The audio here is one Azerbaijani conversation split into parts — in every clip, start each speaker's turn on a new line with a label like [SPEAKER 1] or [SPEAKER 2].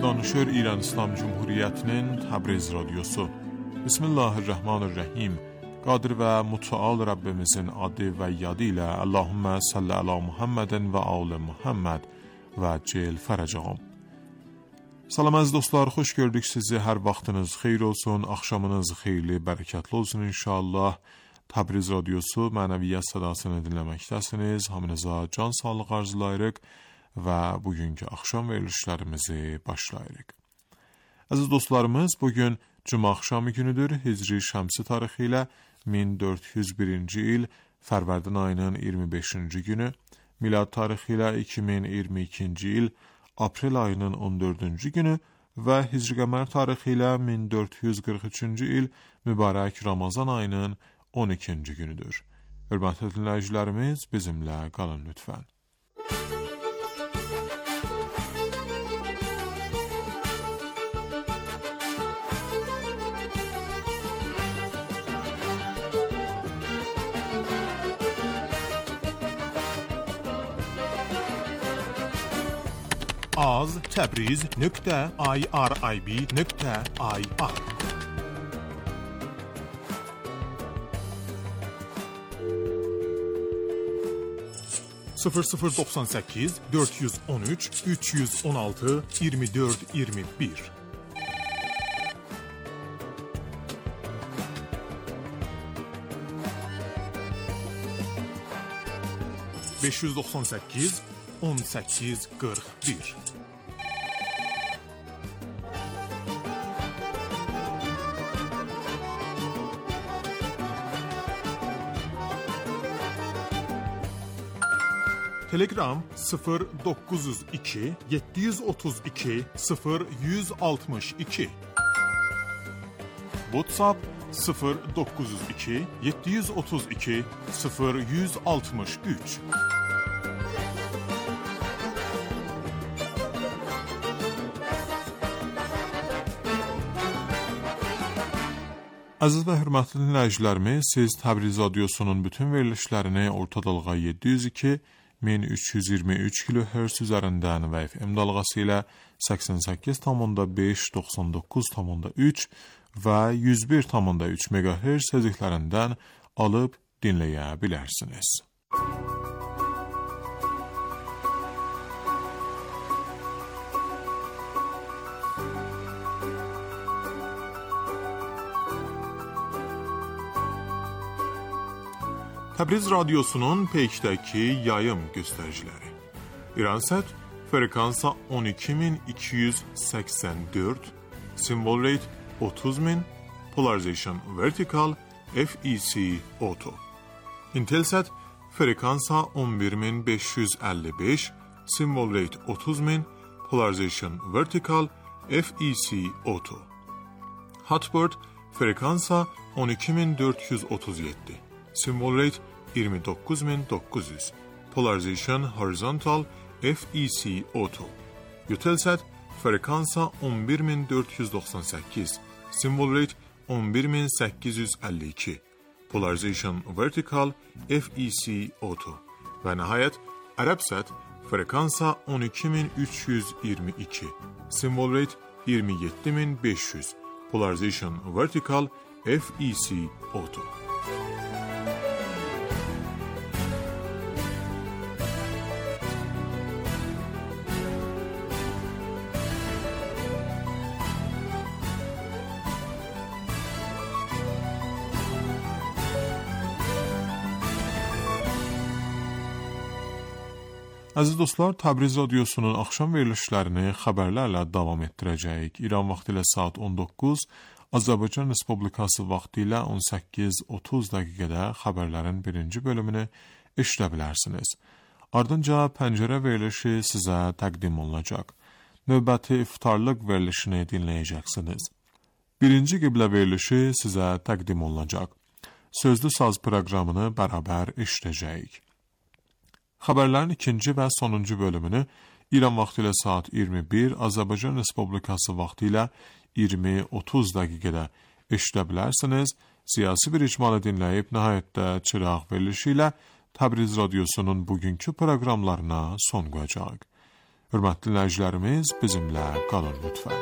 [SPEAKER 1] danışır İran İslam Cumhuriyetinin Təbriz Radyosu. Bismillahirrahmanirrahim. Qadir və Mütəal Rabbimizin adı və yadı ilə Allahümmə salli ala Muhammedin və alı Muhammed və cel fərəcəğəm. Salam əziz dostlar, xoş gördük sizi. Hər vaxtınız xeyir olsun, axşamınız xeyirli, bərəkətli olsun inşallah. Təbriz Radyosu mənəviyyat sədasını dinləməkdəsiniz. Hamınıza can sağlıq arzulayırıq və bugünkü axşam verilişlərimizi başlayırıq. Əziz dostlarımız, bugün Cuma axşamı günüdür. Hicri şəmsi tarixi ilə 1401-ci il Fərvərdin ayının 25-ci günü, milad tarixi ilə 2022-ci il Aprel ayının 14-cü günü və Hicri qəmər tarixi ilə 1443-cü il mübarək Ramazan ayının 12-ci günüdür. Hörmətli dinləyicilərimiz, bizimlə qalın lütfən. az.tebriz.irib.ir 0098 413 316 24 21 598 18 41 Telegram 0902 732 0162 WhatsApp 0902 732 0163 Aziz və hörmətli dinləyicilərimiz, siz Təbriz Radyosunun bütün verilişlərini orta dalğa 702 1323 kHz üzərindən və FM dalğası ilə 88,5, 99,3 və 101,3 MHz tezliklərindən alıb dinləyə bilərsiniz. Təbriz Radyosunun peykdəki yayım göstəriciləri. İransat frekansa 12284, symbol rate 30000, polarization vertical, FEC auto. Intelsat frekansa 11555, symbol rate 30000, polarization vertical, FEC auto. Hotbird frekansa 12437. Symbol rate 29900, polarization horizontal, FEC auto. Eutelsat frekansa 11498, symbol rate 11852, polarization vertical, FEC auto. Və nəhayət Arabsat frekansa 12322, symbol rate 27500, polarization vertical, FEC auto. Əziz dostlar, Təbriz Radyosunun axşam verilişlərini xəbərlərlə davam etdirəcəyik. İran vaxtı ilə saat 19, Azərbaycan Respublikası vaxtı ilə 18:30 dəqiqədə xəbərlərin birinci bölümünü eşidə bilərsiniz. Ardınca pəncərə verilişi sizə təqdim olunacaq. Növbəti iftarlıq verilişini dinləyəcəksiniz. Birinci qiblə verilişi sizə təqdim olunacaq. Sözlü saz proqramını bərabər eşidəcəyik. Xəbərlərin ikinci və sonuncu bölümünü İran vaxtı ilə saat 21, Azərbaycan Respublikası vaxtı ilə 20:30 dəqiqədə eşidə bilərsiniz. Siyasi bir icmalı dinləyib, nəhayətdə çıraq verilişi ilə Təbriz Radyosunun bugünkü proqramlarına son qoyacaq. Hörmətli dinləyicilərimiz, bizimlə qalın lütfən.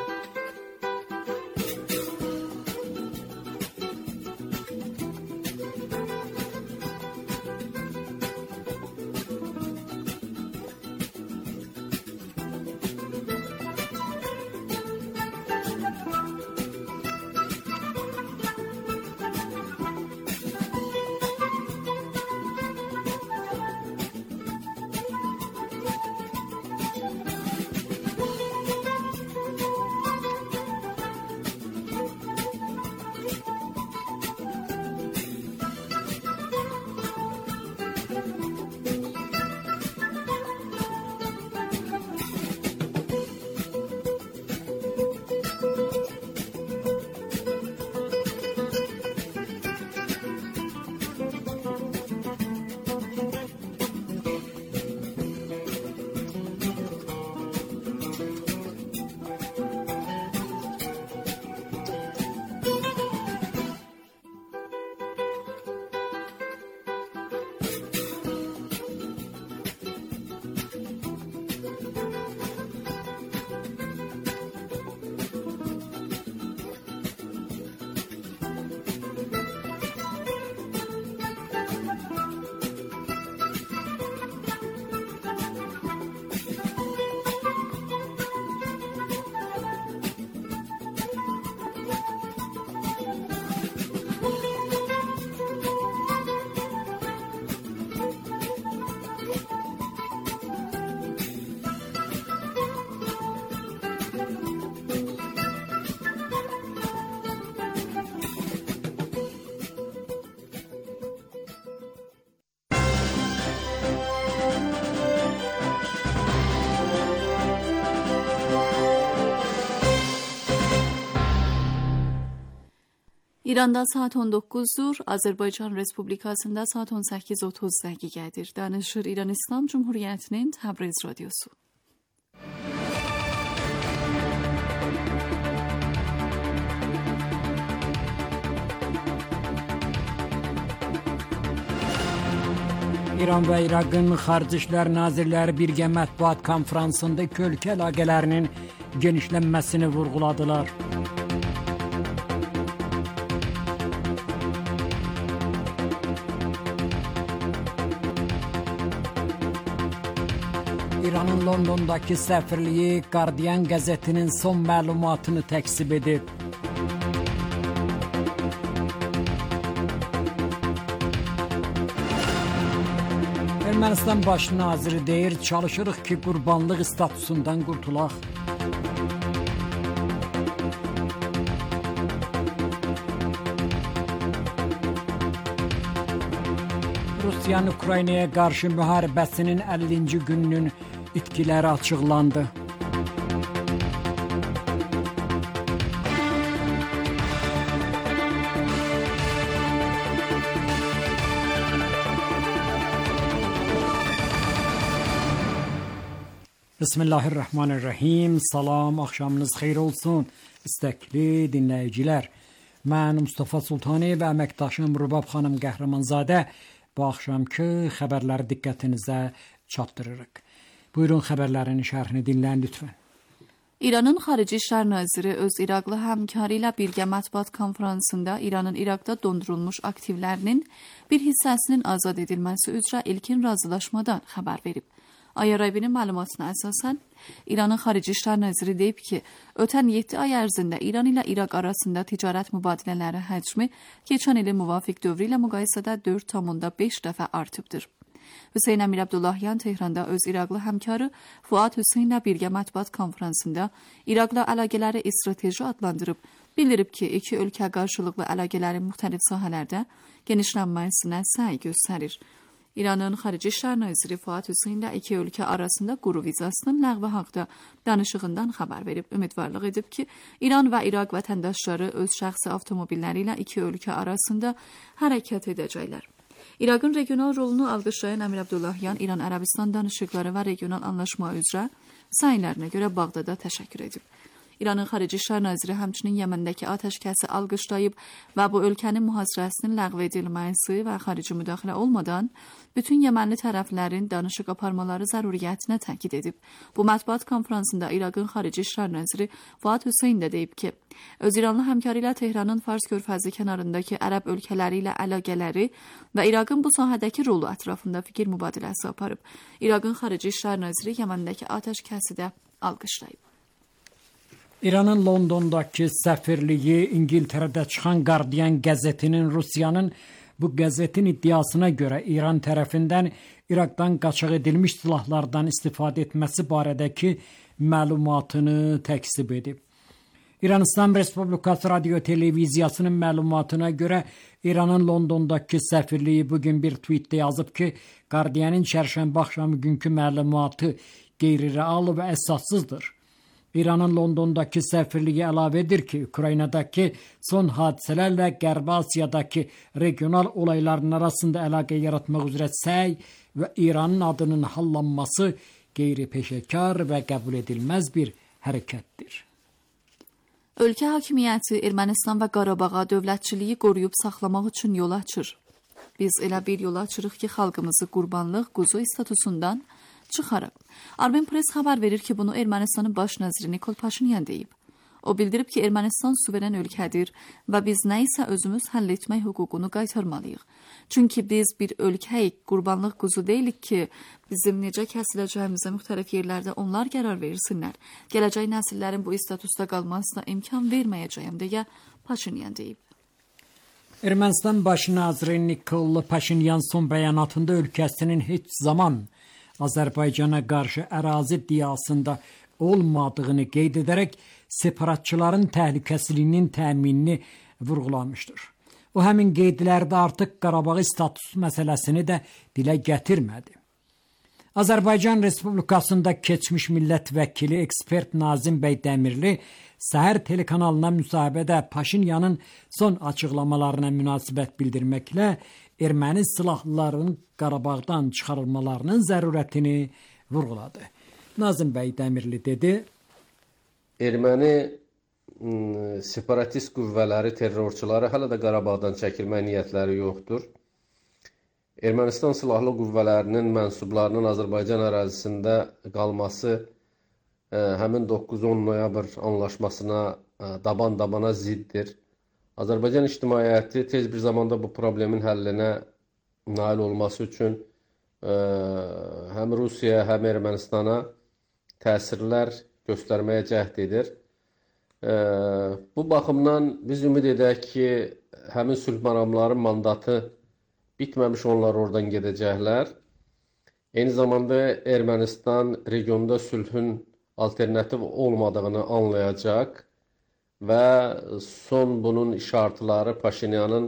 [SPEAKER 2] İranda saat 19'dur, Azərbaycan Respublikasında saat 18:30 dəqiqədir. Danışır İran İslam Cumhuriyyətinin Təbriz radiosu.
[SPEAKER 3] İran və İraqın Xarici İşlər Nazirləri birgə mətbuat konfransında iki ölkə əlaqələrinin genişlənməsini vurğuladılar. İranın Londondakı səfirliyi Guardian qəzetinin son məlumatını təksib edib. Ermənistan baş naziri deyir, çalışırıq ki, qurbanlıq statusundan qurtulaq. Rusiyanın Ukraynaya qarşı müharibəsinin 50-ci gününün itkiləri açıqlandı. Bismillahirrahmanirrahim. Salam, axşamınız xeyir olsun. İstəkli dinləyicilər. Mən Mustafa Sultani və əməkdaşım Rubab xanım Qəhrəmanzadə bu axşamki xəbərləri diqqətinizə çatdırırıq. Buyurun xəbərlərin şərhini dinləyin lütfən.
[SPEAKER 2] İranın Xarici İşlər Naziri öz İraqlı həmkarı ilə birgə mətbuat konfransında İranın İraqda dondurulmuş aktivlərinin bir hissəsinin azad edilməsi üzrə ilkin razılaşmadan xəbər verib. IRIB-nin məlumatına əsasən, İranın Xarici İşlər Naziri deyib ki, ötən 7 ay ərzində İran ilə İraq arasında ticarət mübadilələri həcmi keçən ilin müvafiq dövrü ilə müqayisədə 4,5 dəfə artıbdır. Hüseyn Əmir Abdullahyan Tehranda öz İraqlı həmkarı Fuad Hüseynlə birgə mətbuat konfransında İraqla əlaqələri strateji adlandırıb, bildirib ki, iki ölkə qarşılıqlı əlaqələrin müxtəlif sahələrdə genişlənməsinə səy göstərir. İranın Xarici İşlər Naziri Fuad Hüseyn ilə iki ölkə arasında quru vizasının ləğvi haqqında danışığından xəbər verib. Ümidvarlıq edib ki, İran və İraq vətəndaşları öz şəxsi avtomobilləri ilə iki ölkə arasında hərəkət edəcəklər. İraqın regional rolunu alqışlayan Əmir Abdullahyan İran-Ərəbistan danışıqları və regional anlaşma üzrə səylərinə görə Bağdada təşəkkür edib. İranın Xarici İşlər Naziri həmçinin Yəməndəki atəşkəsi alqışlayıb və bu ölkənin mühasirəsinin ləğv edilməsi və xarici müdaxilə olmadan bütün Yəmənli tərəflərin danışıq aparmaları zəruriyyətinə təkid edib. Bu mətbuat konfransında İraqın Xarici İşlər Naziri Fuad Hüseyn də deyib ki, öz İranlı həmkarı ilə Tehranın Fars körfəzi kənarındakı ərəb ölkələri ilə əlaqələri və İraqın bu sahədəki rolu ətrafında fikir mübadiləsi aparıb. İraqın Xarici İşlər Naziri Yəməndəki atəşkəsi də alqışlayıb.
[SPEAKER 3] İranın Londondakı səfirliyi İngiltərədə çıxan Guardian qəzetinin Rusiyanın bu qəzetin iddiasına görə İran tərəfindən İraqdan qaçaq edilmiş silahlardan istifadə etməsi barədəki məlumatını təkzib edib. İran İslam Respublikası Radio Televiziyasının məlumatına görə İranın Londondakı səfirliyi bugün bir tweetdə yazıb ki, Guardian'ın çərşənbə axşamı günkü məlumatı qeyri-real və əsassızdır. İranın Londondakı səfirliyi əlavə edir ki, Ukraynadakı son hadisələrlə Qərbi Asiyadakı regional olayların arasında əlaqə yaratmaq üzrə səy və İranın adının hallanması qeyri-peşəkar və qəbul edilməz bir hərəkətdir.
[SPEAKER 2] Ölkə hakimiyyəti Ermənistan və Qarabağa dövlətçiliyi qoruyub saxlamaq üçün yol açır. Biz elə bir yol açırıq ki, xalqımızı qurbanlıq quzu statusundan çıxarıb. Armen Press xəbər verir ki, bunu Ermənistanın baş naziri Nikol Paşinyan deyib. O bildirib ki, Ermənistan suveren ölkədir və biz nə isə özümüz həll etmək hüququnu qaytarmalıyıq. Çünki biz bir ölkəyik, qurbanlıq quzu deyilik ki, bizim necə kəsiləcəyimizə müxtəlif yerlərdə onlar qərar versinlər. Gələcək nəsillərin bu statusda qalmasına imkan verməyəcəyəm deyə Paşinyan deyib.
[SPEAKER 3] Ermənistan baş naziri Nikol Paşinyan son bəyanatında ölkəsinin heç zaman Azərbaycana qarşı ərazi iddiasında olmadığını qeyd edərək separatçıların təhlükəsizliyinin təminini vurğulamışdır. O həmin qeydlərdə artıq Qarabağı status məsələsini də dilə gətirmədi. Azərbaycan Respublikasında keçmiş millət vəkili ekspert Nazim bəy Dəmirli Səhər telekanalına müsahibədə Paşinyanın son açıqlamalarına münasibət bildirməklə erməni silahlıların Qarabağdan çıxarılmalarının zərurətini vurğuladı. Nazim bəy Dəmirli dedi:
[SPEAKER 4] Erməni separatist qüvvələri, terrorçuları hələ də Qarabağdan çəkilmək niyyətləri yoxdur. Ermənistan silahlı qüvvələrinin mənsublarının Azərbaycan ərazisində qalması həmin 9-10 noyabr anlaşmasına daban-dabana ziddir. Azərbaycan ictimaiyyəti tez bir zamanda bu problemin həllinə nail olması üçün həm Rusiyaya, həm Ermənistana təsirlər göstərməyə cəhd edir. Bu baxımdan biz ümid edək ki, həmin sülh məramlarının mandatı bitməmiş, onlar oradan gedəcəklər. Eyni zamanda Ermənistan regionda sülhün alternativ olmadığını anlayacaq və son bunun işartıları Paşinyanın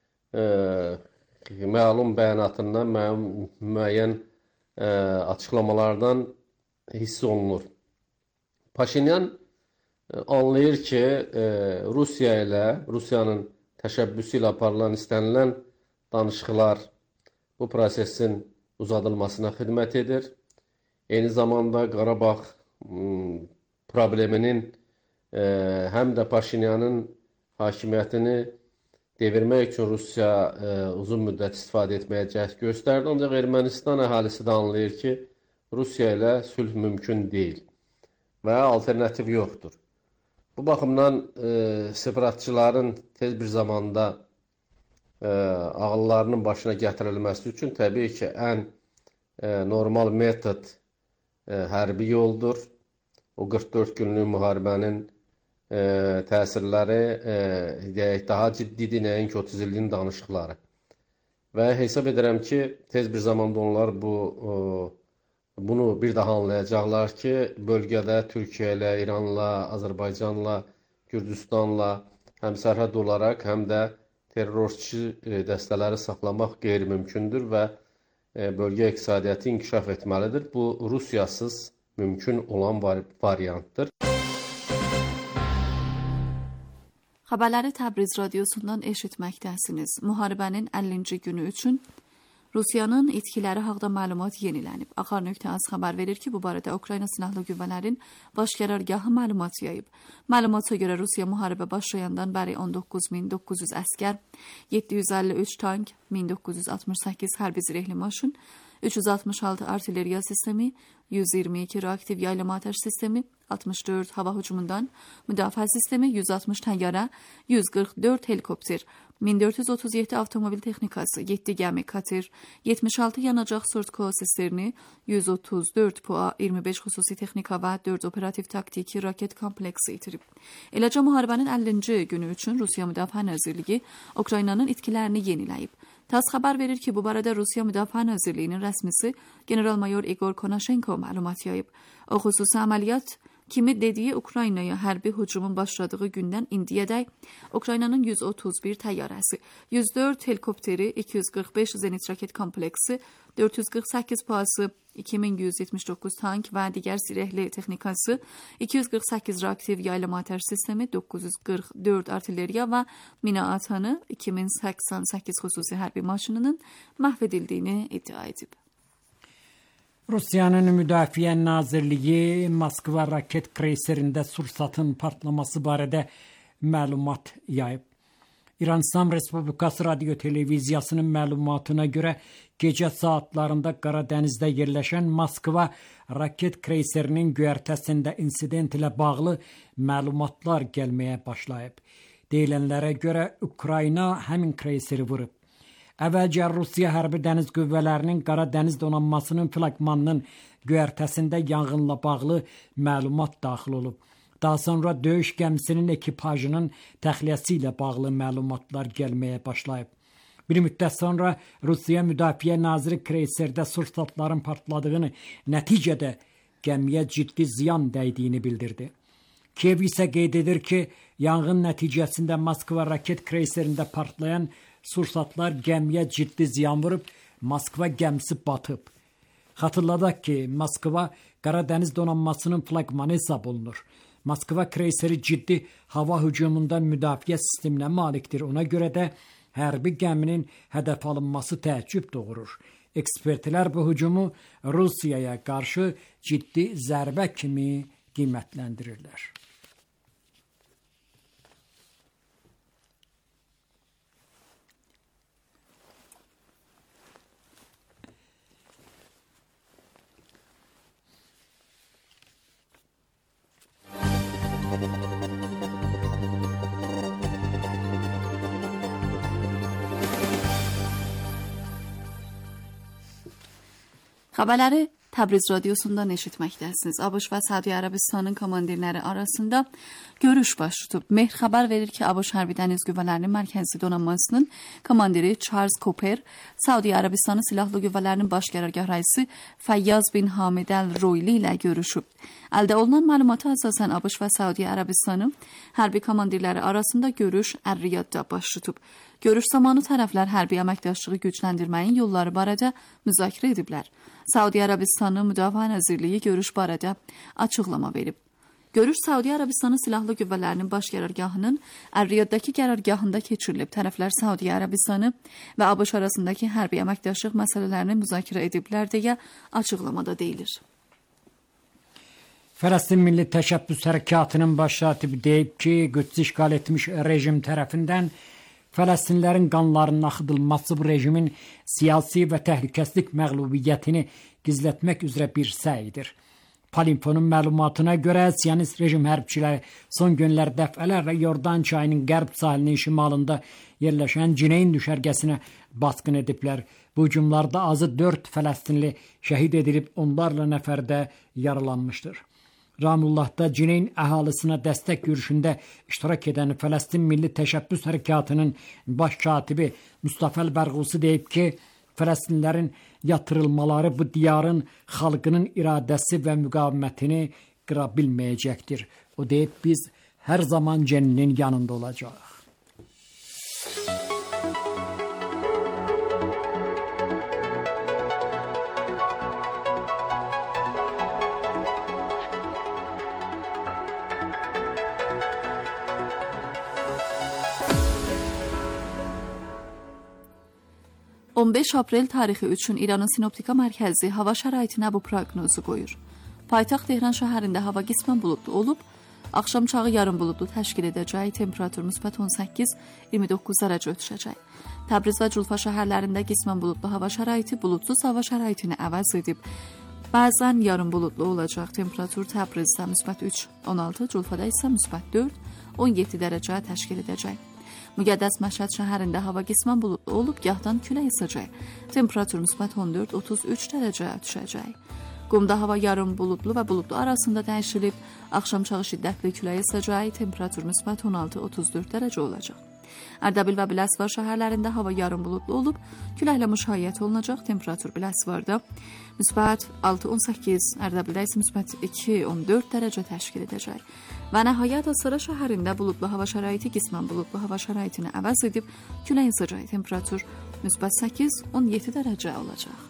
[SPEAKER 4] məlum bəyanatından, müəyyən açıqlamalardan hiss olunur. Paşinyan anlayır ki, Rusiya ilə, Rusiyanın təşəbbüsü ilə aparılan istənilən danışıqlar bu prosesin uzadılmasına xidmət edir. Eyni zamanda Qarabağ probleminin həm də Paşinyanın hakimiyyətini devirmək üçün Rusiya uzun müddət istifadə etməyə cəhd göstərdi. Ancaq Ermənistan əhalisi də anlayır ki, Rusiya ilə sülh mümkün deyil və alternativ yoxdur. Bu baxımdan separatçıların tez bir zamanda ağıllarının başına gətirilməsi üçün təbii ki, ən normal metod hərbi yoldur. O 44 günlük müharibənin təsirləri daha ciddidir, nəinki 30 illiyin danışıqları. Və hesab edirəm ki, tez bir zamanda onlar bunu bir daha anlayacaqlar ki, bölgədə Türkiyə ilə, İranla, Azərbaycanla, Gürcüstanla həm sərhəd olaraq, həm də terrorçu dəstələri saxlamaq qeyri-mümkündür və bölgə iqtisadiyyatı inkişaf etməlidir. Bu, Rusiyasız mümkün olan variantdır.
[SPEAKER 2] Xəbərləri Təbriz radiosundan eşitməkdəsiniz. Müharibənin 50-ci günü üçün Rusiyanın itkiləri haqda məlumat yenilənib. Axar.az xəbər verir ki, bu barədə Ukrayna Silahlı Qüvvələrin baş qərargahı məlumat yayıb. Məlumata görə Rusiya müharibə başlayandan bəri 19.900 əskər, 753 tank, 1968 hərbi zirehli maşın, 366 artilleriya sistemi, 122 reaktiv yaylım atəş sistemi, 64 hava hücumundan müdafiə sistemi, 160 təyyarə, 144 helikopter, 1437 avtomobil texnikası, 7 gəmi kater, 76 yanacaq sörtko sisterni, 134 PUA, 25 xüsusi texnika və 4 operativ taktiki raket kompleksi itirib. Eləcə müharibənin 50-ci günü üçün Rusiya Müdafiə Nazirliyi Ukraynanın itkilərini yeniləyib. TASS xəbər verir ki, bu barədə Rusiya Müdafiə Nazirliyinin rəsmisi General-Mayor Igor Konashenko məlumat yayıb. O xüsusi əməliyyat kimi dediyi Ukraynaya hərbi hücumun başladığı gündən indiyədək Ukraynanın 131 təyyarəsi, 104 helikopteri, 245 zenit raket kompleksi, 448 PUA-sı, 2179 tank və digər zirehli texnikası, 248 reaktiv yaylım atəş sistemi, 944 artilleriya və mina atanı, 2088 xüsusi hərbi maşınının məhv edildiyini iddia edib.
[SPEAKER 3] Rusiyanın Müdafiə Nazirliyi Moskva raket kreyserində sursatın partlaması barədə məlumat yayıb. İran İslam Respublikası Radio Televiziyasının məlumatına görə gecə saatlarında Qaradənizdə yerləşən Moskva raket kreyserinin göyərtəsində insident ilə bağlı məlumatlar gəlməyə başlayıb. Deyilənlərə görə Ukrayna həmin kreyseri vurub. Əvvəlcə Rusiya Hərbi Dəniz Qüvvələrinin Qaradəniz donanmasının flaqmanının göyərtəsində yanğınla bağlı məlumat daxil olub. Daha sonra döyüş gəmisinin ekipajının təxliyəsi ilə bağlı məlumatlar gəlməyə başlayıb. Bir müddət sonra Rusiya Müdafiə Naziri kreyserdə sursatların partladığını, nəticədə gəmiyə ciddi ziyan dəydiyini bildirdi. Kiyev isə qeyd edir ki, yanğın nəticəsində Moskva raket kreyserində partlayan sursatlar gəmiyə ciddi ziyan vurub, Moskva gəmisi batıb. Xatırladaq ki, Moskva Qaradəniz donanmasının flaqmanı hesab olunur. Moskva kreyseri ciddi hava hücumundan müdafiə sisteminə malikdir. Ona görə də hərbi gəminin hədəf alınması təəccüb doğurur. Ekspertlər bu hücumu Rusiyaya qarşı ciddi zərbə kimi qiymətləndirirlər.
[SPEAKER 2] Xəbərləri Təbriz radiosundan eşitməkdəsiniz. ABŞ və Səudiyyə Ərəbistanının komandirləri arasında görüş baş tutub. Mehr xəbər verir ki, ABŞ Hərbi Dəniz Qüvvələrinin Mərkəzi Donanmasının komandiri Charles Cooper, Səudiyyə Ərəbistanı Silahlı Qüvvələrinin baş qərargah rəisi Fəyyaz bin Hamid Əl-Royli ilə görüşüb. Əldə olunan məlumata əsasən ABŞ və Səudiyyə Ərəbistanı hərbi komandirləri arasında görüş Əl-Riyadda baş tutub. Görüş zamanı tərəflər hərbi əməkdaşlığı gücləndirməyin yolları barədə müzakirə ediblər. Səudiyyə Ərəbistanı Müdafiə Nazirliyi görüş barədə açıqlama verib. Görüş Səudiyyə Ərəbistanı Silahlı Qüvvələrinin baş qərargahının Əl-Riyaddakı qərargahında keçirilib. Tərəflər Səudiyyə Ərəbistanı və ABŞ arasındakı hərbi əməkdaşlıq məsələlərini müzakirə ediblər deyə açıqlamada deyilir.
[SPEAKER 3] Fələstin Milli Təşəbbüs Hərəkatının baş katibi deyib ki, Qüds işğal etmiş rejim tərəfindən Fələstinlərin qanlarının axıdılması bu rejimin siyasi və təhlükəsizlik məğlubiyyətini gizlətmək üzrə bir səydir. Palinfonun məlumatına görə Siyonist rejim hərbçiləri son günlər dəfələrlə Yordan çayının qərb sahilinin şimalında yerləşən Cineyn düşərgəsinə basqın ediblər. Bu hücumlarda azı 4 Fələstinli şəhid edilib, onlarla nəfər də yaralanmışdır. Ramullah'da Cineyn əhalisinə dəstək yürüşündə iştirak edən Fələstin Milli Təşəbbüs Hərəkatının baş katibi Mustafa Əl-Bərğusi deyib ki, Fələstinlərin yatırılmaları bu diyarın xalqının iradəsi və müqavimətini qıra bilməyəcəkdir. O deyib, biz hər zaman cənninin yanında olacaq.
[SPEAKER 2] 15 aprel tarixi üçün İranın Sinoptika Mərkəzi hava şəraitinə bu proqnozu qoyur. Paytaxt Tehran şəhərində hava qismən buludlu olub, axşam çağı yarım buludlu təşkil edəcək, temperatur müsbət 18-29 dərəcə ötüşəcək. Təbriz və Culfa şəhərlərində qismən buludlu hava şəraiti buludsuz hava şəraitini əvəz edib. Bəzən yarım buludlu olacaq, temperatur Təbrizdə müsbət 3-16, Culfada isə müsbət 4-17 dərəcə təşkil edəcək. Müqəddəs Məşhəd şəhərində hava qismən buludlu olub, gahdan külək əsəcək. Temperatur müsbət 14-33 dərəcə düşəcək. Qumda hava yarım buludlu və buludlu arasında dəyişilib, axşam çağı şiddətli külək əsəcək, temperatur müsbət 16-34 dərəcə olacaq. Ərdəbil və Biləsuvar şəhərlərində hava yarım buludlu olub, küləklə müşayiət olunacaq, temperatur Biləsuvarda müsbət 6-18, Ərdəbildə isə müsbət 2-14 dərəcə təşkil edəcək. Və nəhayət Astara şəhərində buludlu hava şəraiti qismən buludlu hava şəraitini əvəz edib, külək əsəcək, temperatur müsbət 8-17 dərəcə olacaq.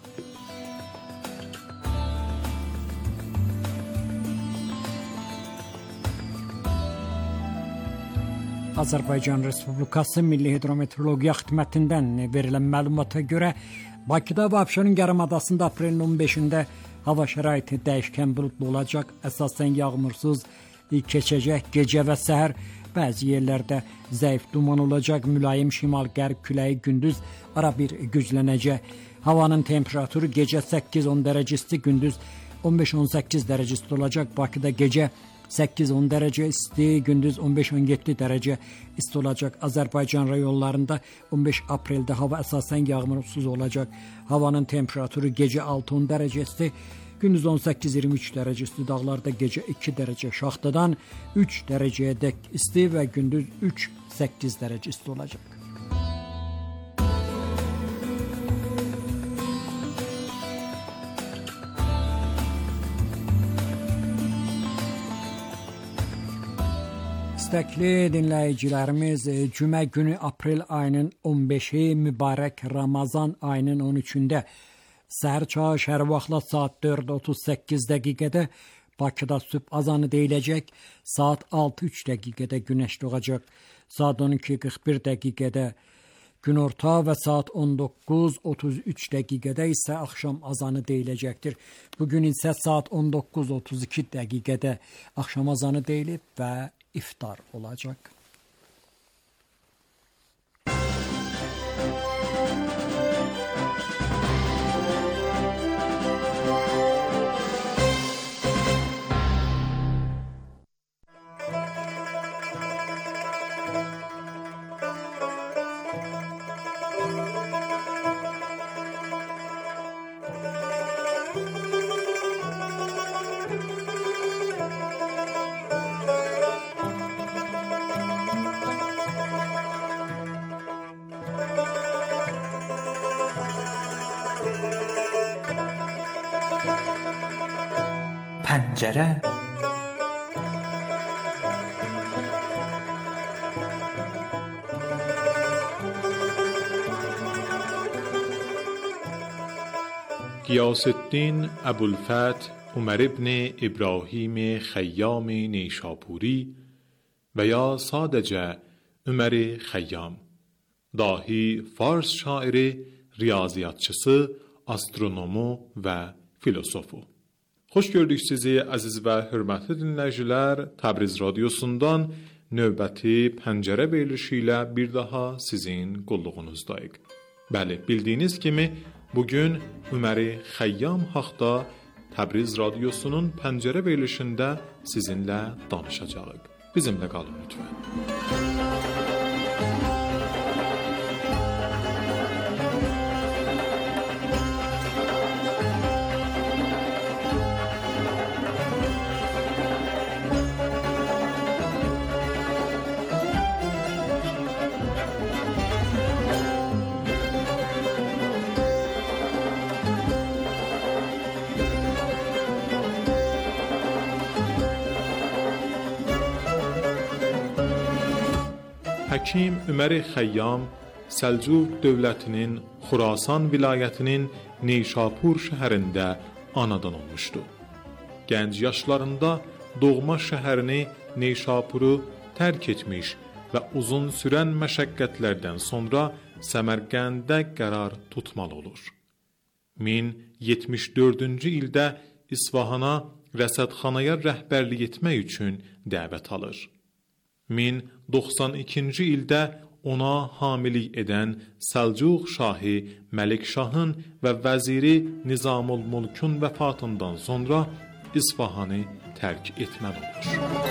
[SPEAKER 3] Azərbaycan Respublikası Milli Hidrometeorologiya Xidmətindən verilən məlumata görə Bakıda və Abşeron yarımadasında aprelin 15-də hava şəraiti dəyişkən buludlu olacaq, əsasən yağmursuz keçəcək, gecə və səhər bəzi yerlərdə zəif duman olacaq, mülayim şimal-qərb küləyi gündüz ara bir güclənəcək. Havanın temperaturu gecə 8-10 dərəcə isti, gündüz 15-18 dərəcə isti olacaq. Bakıda gecə 8-10 dərəcə isti, gündüz 15-17 dərəcə isti olacaq. Azərbaycan rayonlarında 15 apreldə hava əsasən yağmursuz olacaq. Havanın temperaturu gecə 6-10 dərəcə isti, gündüz 18-23 dərəcə isti. Dağlarda gecə 2 dərəcə, şaxtadan 3 dərəcəyə dək isti və gündüz 3-8 dərəcə isti olacaq. İstəkli dinləyicilərimiz, cümə günü aprel ayının 15-i mübarək Ramazan ayının 13-də səhər çağı şəhər vaxtla saat 4:38 dəqiqədə Bakıda sübh azanı deyiləcək, saat 6:03 dəqiqədə günəş doğacaq, saat 12:41 dəqiqədə günorta və saat 19:33 dəqiqədə isə axşam azanı deyiləcəkdir. Bugün isə saat 19:32 dəqiqədə axşam azanı deyilib və iftar olacaq.
[SPEAKER 5] پنجره
[SPEAKER 1] غیاث الدین ابوالفتح عمر ابن ابراهیم خیام نیشاپوری و یا سادجه عمر خیام، dahi Fars şairi, riyaziyatçısı, astronomu və filosofu. Xoş gördük sizi əziz və hörmətli dinləyicilər. Təbriz radiosundan növbəti pəncərə verilişi ilə bir daha sizin qulluğunuzdayıq. Bəli, bildiyiniz kimi bugün Öməri Xəyyam haqqında Təbriz radiosunun pəncərə verilişində sizinlə danışacağıq. Bizimlə qalın lütfən. Həkim Öməri Xəyyam Səlcuq dövlətinin Xurasan vilayətinin Neyşapur şəhərində anadan olmuşdu. Gənc yaşlarında doğma şəhərini Neyşapuru tərk etmiş və uzun sürən məşəqqətlərdən sonra Səmərqəndə qərar tutmalı olur. 1074-cü ildə İsfahana rəsədxanaya rəhbərlik etmək üçün dəvət alır. 1092-ci ildə ona hamilik edən Səlcuq şahı Məlikşahın və vəziri Nizamul Mulkun vəfatından sonra İsfahanı tərk etməli olur.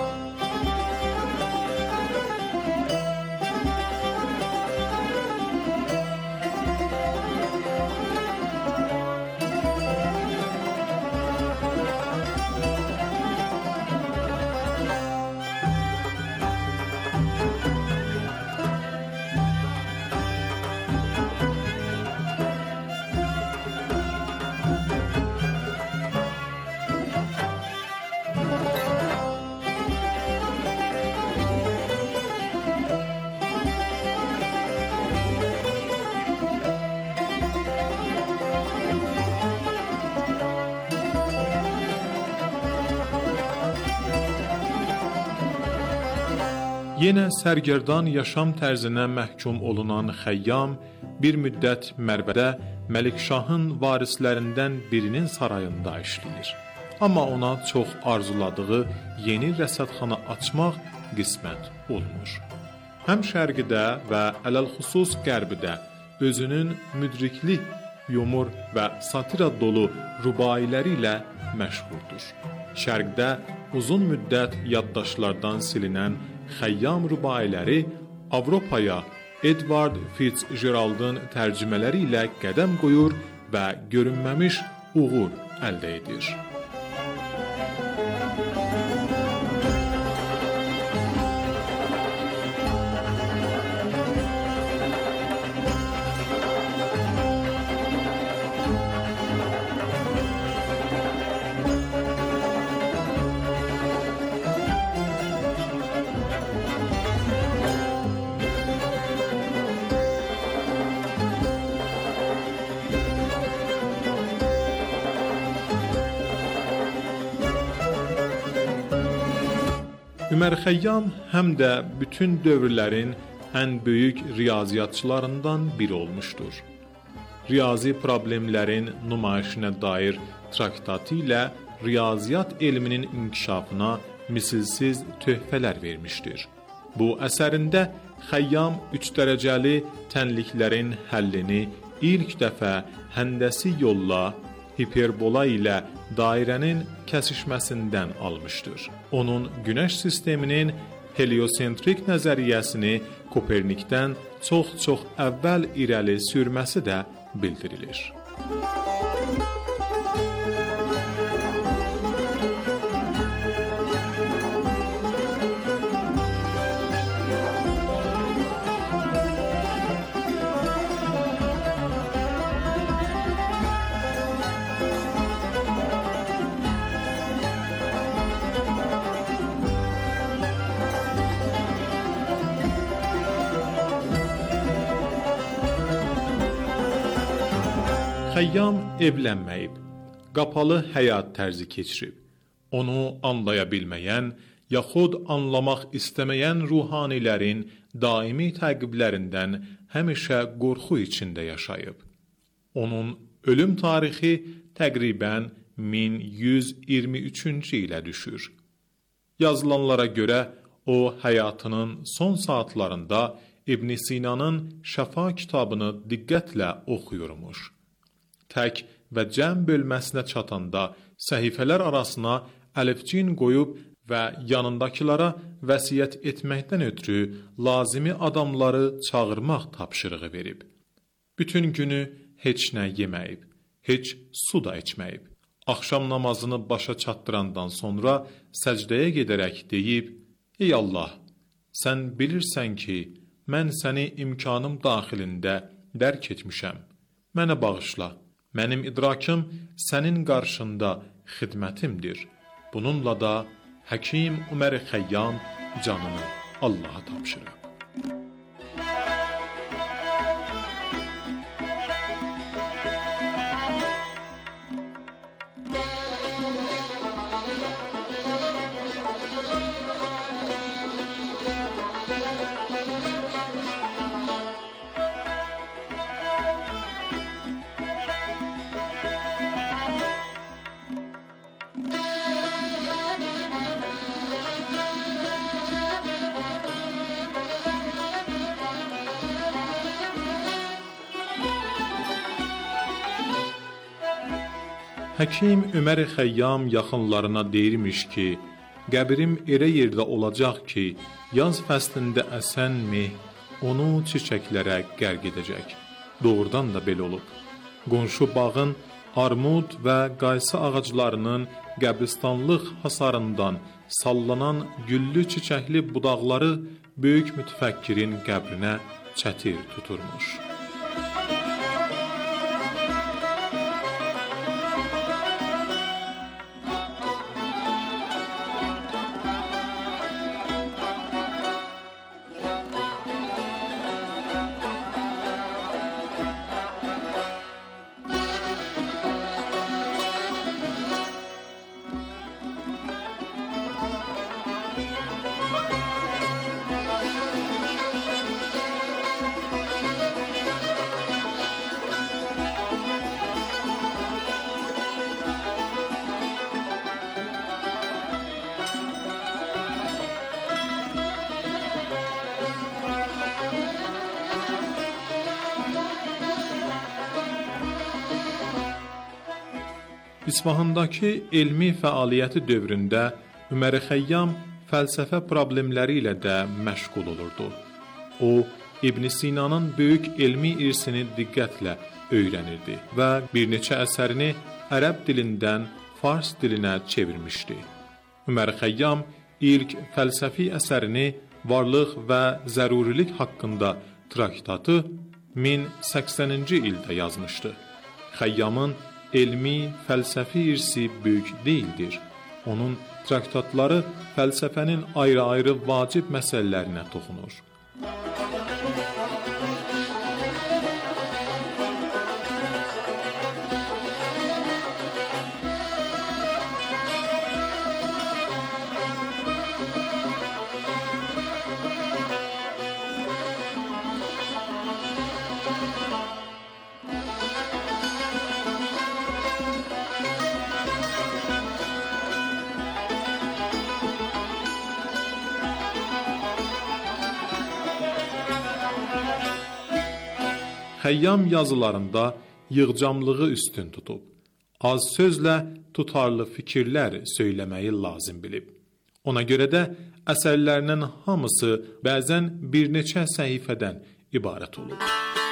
[SPEAKER 1] Yenə sərgərdan yaşam tərzinə məhkum olunan Xəyyam bir müddət Mərvədə Məlikşahın varislərindən birinin sarayında işləyir. Amma ona çox arzuladığı yeni rəsədxana açmaq qismət olmur. Həm şərqidə və ələlxüsus qərbidə özünün müdriklik, yumur və satira dolu rubailəri ilə məşhurdur. Şərqdə uzun müddət yaddaşlardan silinən Xəyyam rubailəri Avropaya Edward Fitzgerald'ın tərcümələri ilə qədəm qoyur və görünməmiş uğur əldə edir. Ömər Xəyyam həm də bütün dövrlərin ən böyük riyaziyyatçılarından biri olmuşdur. Riyazi problemlərin nümayişinə dair traktatı ilə riyaziyyat elminin inkişafına misilsiz töhfələr vermişdir. Bu əsərində Xəyyam 3 dərəcəli tənliklərin həllini ilk dəfə həndəsi yolla, hiperbola ilə dairənin kəsişməsindən almışdır. Onun Günəş sisteminin heliosentrik nəzəriyyəsini Kopernikdən çox əvvəl irəli sürməsi də bildirilir. Xəyyam evlənməyib, qapalı həyat tərzi keçirib. Onu anlaya bilməyən, yaxud anlamaq istəməyən ruhanilərin daimi təqiblərindən həmişə qorxu içində yaşayıb. Onun ölüm tarixi təqribən 1123-cü ilə düşür. Yazılanlara görə o həyatının son saatlarında İbn Sina'nın Şəfa kitabını diqqətlə oxuyurmuş. Tək və cəm bölməsinə çatanda səhifələr arasına əlifcin qoyub və yanındakılara vəsiyyət etməkdən ötürü lazımi adamları çağırmaq tapşırığı verib. Bütün günü heç nə yeməyib, heç su da içməyib. Axşam namazını başa çatdırandan sonra səcdəyə gedərək deyib, Ey Allah, sən bilirsən ki, mən səni imkanım daxilində dərk etmişəm, mənə bağışla. Mənim idrakım sənin qarşında xidmətimdir. Bununla da Həkim Ömər Xəyyam canını Allaha tapşırır. Həkim Ömər Xəyyam yaxınlarına deyirmiş ki, qəbrim elə yerdə olacaq ki, yaz fəslində əsən meh onu çiçəklərə qərq edəcək. Doğrudan da belə olub. Qonşu bağın armud və qaysı ağaclarının qəbristanlıq hasarından sallanan güllü çiçəkli budaqları böyük mütəfəkkirin qəbrinə çətir tuturmuş. İsfahandakı elmi fəaliyyəti dövründə Ömər Xəyyam fəlsəfə problemləri ilə də məşğul olurdu. O, İbn Sinanın böyük elmi irsini diqqətlə öyrənirdi və bir neçə əsərini ərəb dilindən fars dilinə çevirmişdi. Ömər Xəyyam ilk fəlsəfi əsərini Varlıq və Zərurilik haqqında traktatı 1080-ci ildə yazmışdı. Xəyyamın elmi, fəlsəfi irsi böyük deyildir. Onun traktatları fəlsəfənin ayrı-ayrı vacib məsələlərinə toxunur. Xəyyam yazılarında yığcamlığı üstün tutub, az sözlə tutarlı fikirlər söyləməyi lazım bilib. Ona görə də əsərlərinin hamısı bəzən bir neçə səhifədən ibarət olub.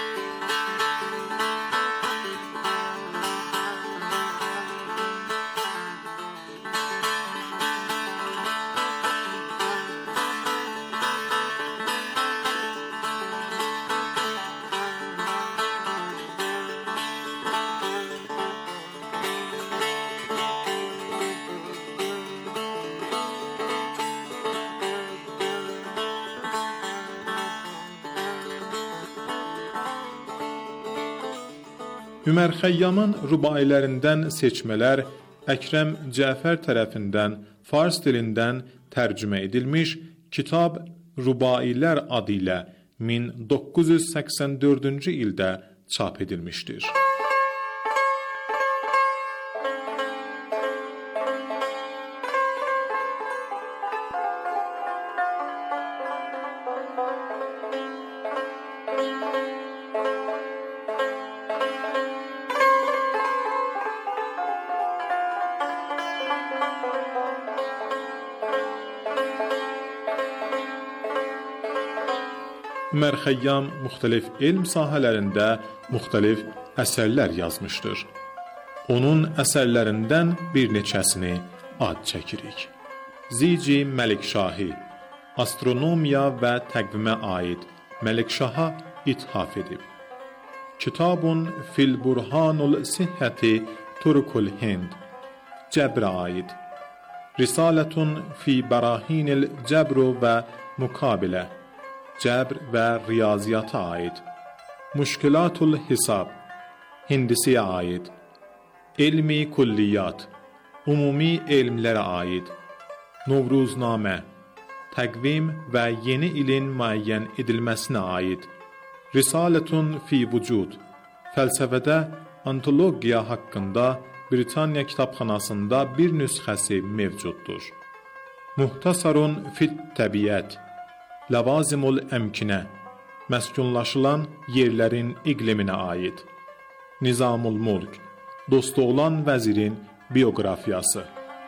[SPEAKER 1] Ömər Xəyyamın rübailərindən seçmələr Əkrəm Cəfər tərəfindən fars dilindən tərcümə edilmiş Kitab Rübailər adı ilə 1984-cü ildə çap edilmişdir. Ömər Xəyyam müxtəlif elm sahələrində müxtəlif əsərlər yazmışdır. Onun əsərlərindən bir neçəsini ad çəkirik. Zici Məlikşahi, astronomiya və təqvimə aid Məlikşaha ithaf edib. Kitabun fil burhanul sihhəti turkul hind, Cəbrə aid. Risalətun fi bərahinil cəbru və mukabilə, Cəbr və riyaziyyata aid. Müşkilatul Hisab, Hindisiyə aid. Elmi Kulliyat, Umumi elmlərə aid. Novruznamə, Təqvim və yeni ilin müəyyən edilməsinə aid. Risalətun fi vücud, fəlsəfədə antologiya haqqında Britaniya kitabxanasında bir nüsxəsi mövcuddur. Muhtasarun fit təbiət, Ləvazimul əmkinə, məskunlaşılan yerlərin iqliminə aid. Nizamul Mulk, dostu olan vəzirin bioqrafiyası.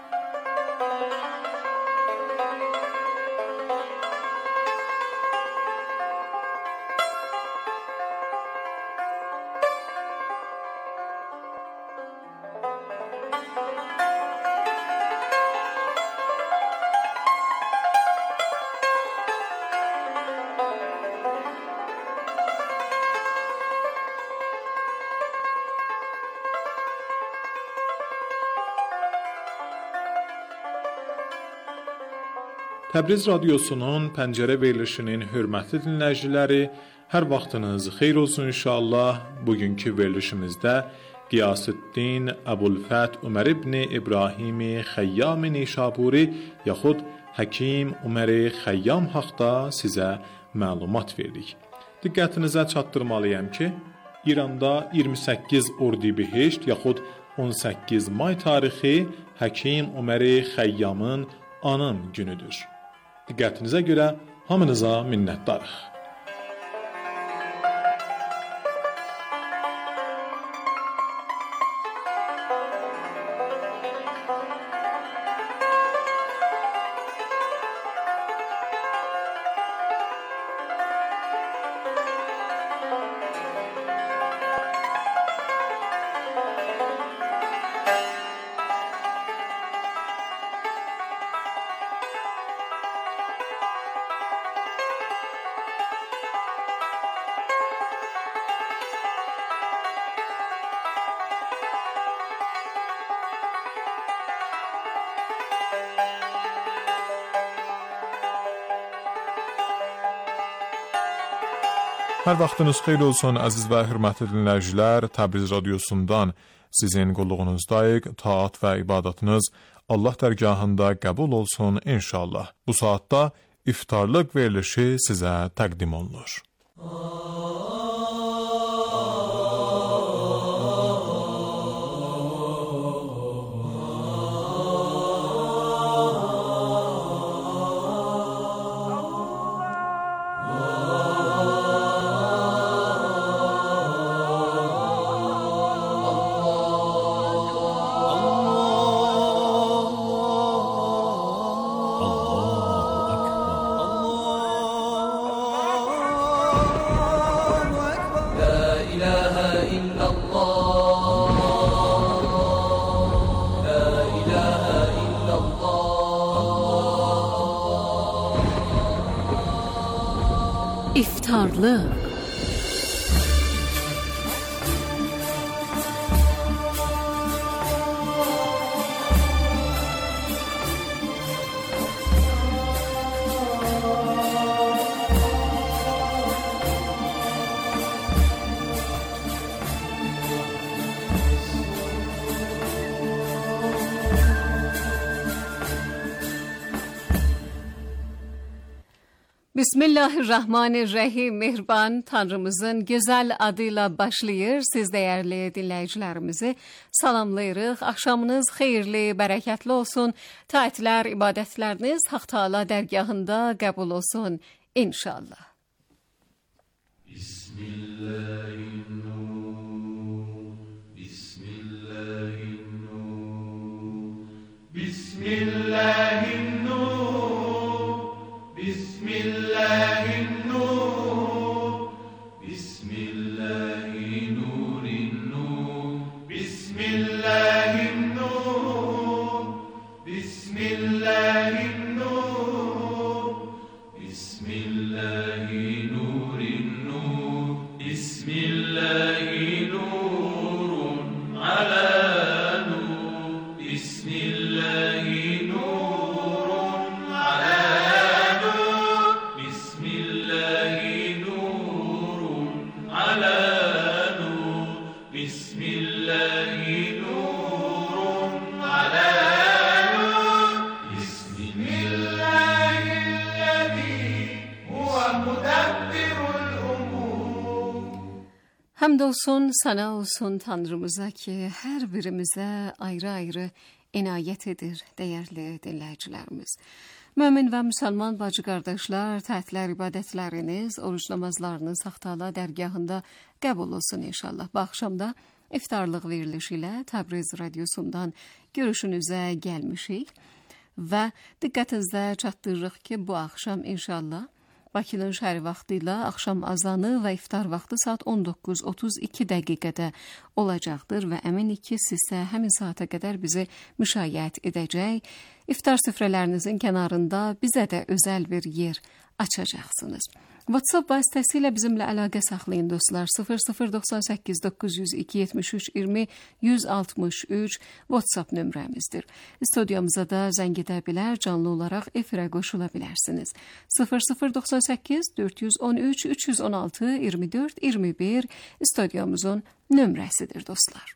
[SPEAKER 1] Təbriz Radiosunun Pəncərə verilişinin hörmətli dinləyiciləri, hər vaxtınız xeyir olsun inşallah. Bugünkü verilişimizdə Qiyasüddin Əbulfət Ömər ibn İbrahim Xəyyam Nişaburi yaxud Həkim Ömər Xəyyam haqda sizə məlumat verdik. Diqqətinizə çatdırmalıyam ki, İranda 28 Ordibehişt yaxud 18 may tarixi Həkim Ömər Xəyyamın anım günüdür. Diqqətinizə görə hamınıza minnətdarıq. Hər vaxtınız xeyir olsun əziz və hörmətli dinləyicilər. Təbriz Radiosundan sizin qulluğunuzdayıq. Taat və ibadətiniz Allah dərgahında qəbul olsun inşallah. Bu saatda iftarlıq verilişi sizə təqdim olunur.
[SPEAKER 2] İftarlıq.
[SPEAKER 5] Bismillahirrahmanirrahim. Mehriban Tanrımızın gözəl adıyla başlayır. Siz değerli dinləyicilərimizi salamlayırıq. Axşamınız xeyirli, bərəkətli olsun. Taatlər, ibadətləriniz Haq Taala dərgahında qəbul olsun inşallah.
[SPEAKER 6] Bismillahirrahmanirrahim. Bismillahirrahmanirrahim. Bismillahirrahmanirrahim. Bismillahirrahmanirrahim. Bismillahirrahmanirrahim. Bismillahirrahmanirrahim. Bismillahirrahmanirrahim. Bismillahirrahmanirrahim. Bismillahirrahmanirrahim. Ala nur. Bismillahirrahmanirrahim. Ala
[SPEAKER 5] Hamd olsun, sana olsun Tanrımıza ki her birimize ayrı ayrı inayet edir değerli dinləyicilərimiz. Mömin və müsəlman bacı qardaşlar, təətlər, ibadətləriniz, oruç namazlarınız Haq Taala dərgahında qəbul olsun inşallah. Bu axşamda iftarlıq verilişi ilə Təbriz radiosundan görüşünüzə gəlmişik və diqqətinizdə çatdırırıq ki, bu axşam inşallah Bakının şəhəri vaxtı ilə axşam azanı və iftar vaxtı saat 19:32 dəqiqədə olacaqdır və əminik ki, siz isə həmin saata qədər bizi müşayiət edəcək. İftar süfrələrinizin kənarında bizə də özəl bir yer açacaqsınız. WhatsApp vasitəsilə bizimlə əlaqə saxlayın dostlar. 0098 902 73 20 163 WhatsApp nömrəmizdir. Studiyamıza da zəng edə bilər, canlı olaraq efirə qoşula bilərsiniz. 0098 413 316 24 21 studiyamızın nömrəsidir dostlar.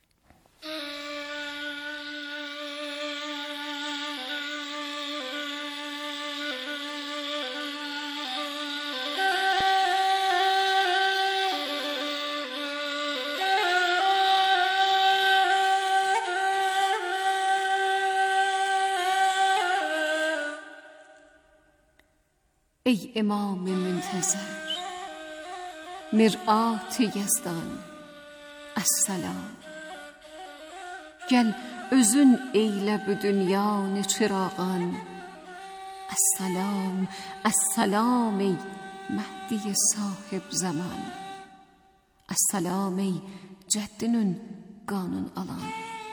[SPEAKER 5] ای امام منتظر مرآت یزدان السلام gel özün eyle bu dünyanı çırağan السلام السلام ey Mehdi sahib zaman السلام ey ceddinin kanun alan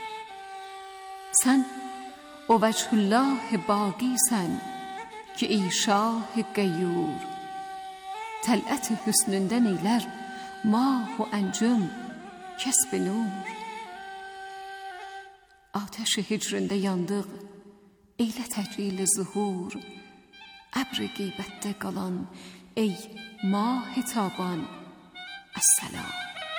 [SPEAKER 5] sen o vecihullah baqi sen ki ey şah qeyyur tələt hüsnündən eylər mah-u əncüm kəsb nur ateş-i hicrində yandıq eylə təcril zuhur əbr-i qeybətdə qalan ey mah-i taban əssalam.